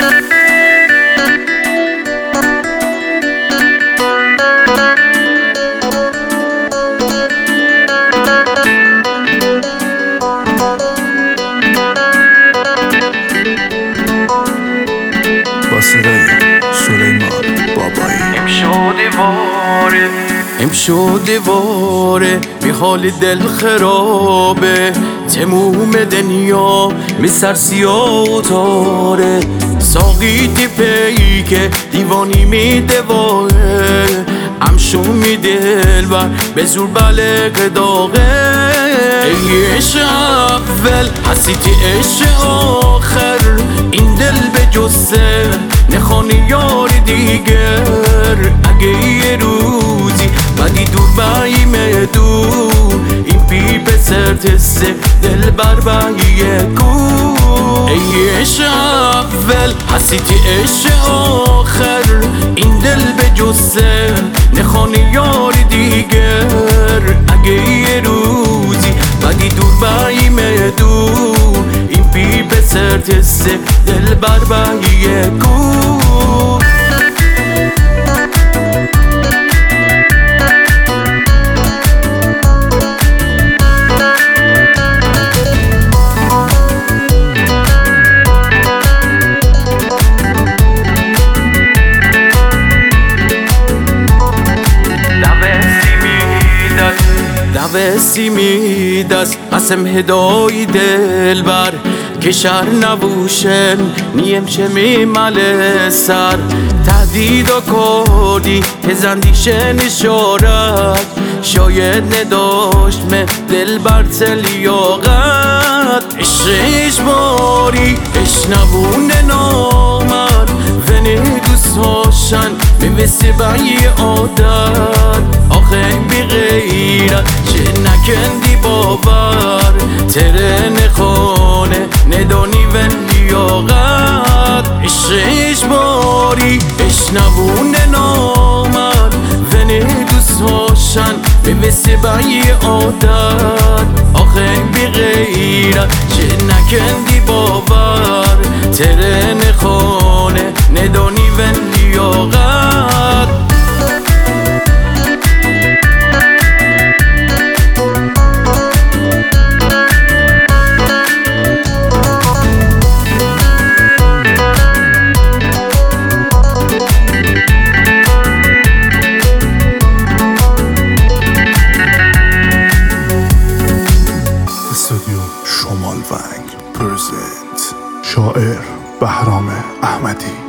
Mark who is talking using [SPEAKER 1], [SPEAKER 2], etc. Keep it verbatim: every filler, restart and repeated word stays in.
[SPEAKER 1] امشو دیواره می حال دل خرابه تموم دنیا می سر سیاه و تاره ساقی تیپی که دیوانی می دواره امشو می دل بر به زور بلق داغه ای عشق اول حسیتی عشق آخر این دل به جسه نخوانی یار دیگر اگه یه روزی بدی دور باییم دور این پی به سرتسه دل بر باییه کور ای عشق اول حسیتی عشق آخر این دل به جسه نخوانی یار دیگر اگه یه روزی بدی دور باییم دور این پی به سرتسه دل بر باییه کور دوستی میدست قسم هدای دل بر که شهر نبوشن نیم چه میمله سر تهدید و کردی که زندیشن اشارت شاید نداشت من دل بر تلیاقت عشقش باری اش نبونه نامد ونه دوست هاشن میوسته بایی عادت آخه بی غیرت چه نکندی باور تره نخونه ندانی ون لیاقت عشقش باری اش نبونه نامد ونه دوست هاشن میوسته بایی عادت آخه بی غیرت چه نکندی باور تره نخونه ندانی ون لیاقت
[SPEAKER 2] استودیو شمال ونگ پرزنت شاعر بهرام احمدی.